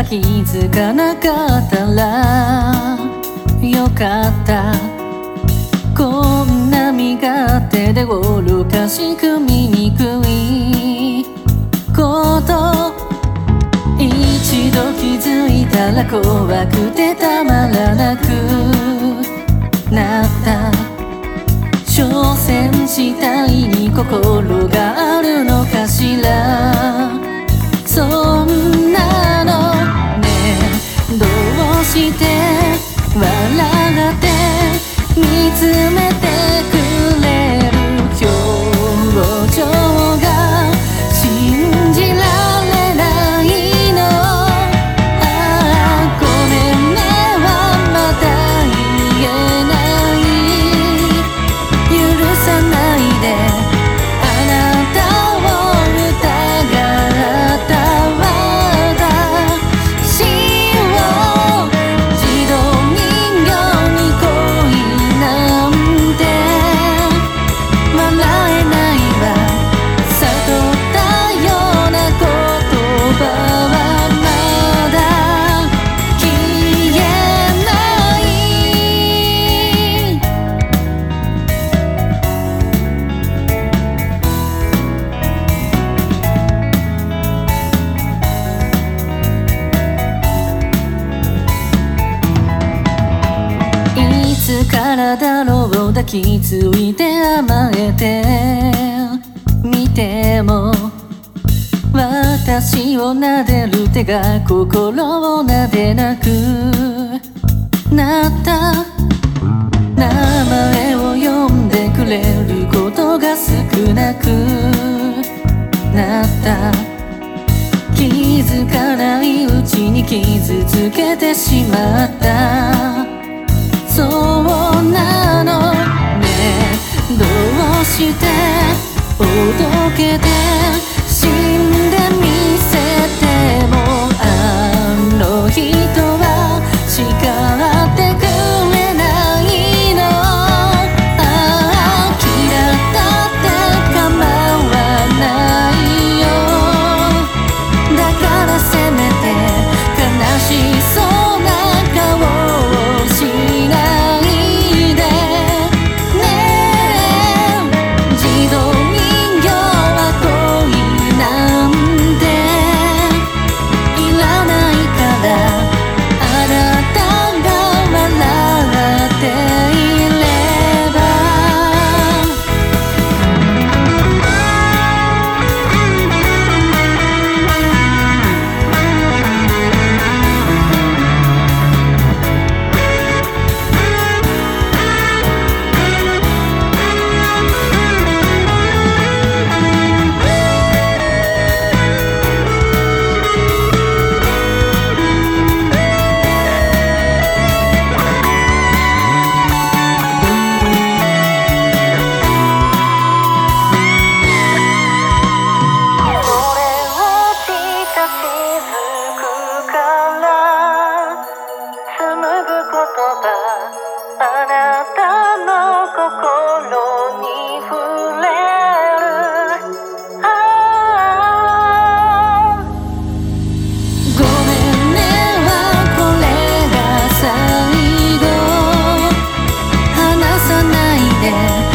気づかなかったらよかった。こんな身勝手で愚かしく醜いこと一度気づいたら怖くてたまらなくなった。所詮死体に心があるのかしら。そんなのねどうして笑って見つめてくれる表情が信じられないの。ああごめんねはまだ言えない。許さないであなたを疑ったわだ。死を自動人形に恋なんて笑えないわ。悟ったような言葉はまだ消えない。いつからだろう抱きついて甘えて見ても私を撫でる手が心を撫でなくなった。名前を呼んでくれることが少なくなった。気づかないうちに傷つけてしまった。そうなのねどうしておどけて死んでみせてもあの人は叱ってくれないの。ああ嫌ったって構わないよ。だからせめて悲しそうな顔をしないでねえ。自動人形は恋なんていらないからあなたが笑っていれば。あなたの心に触れる。ああごめんねはこれが最後。離さないで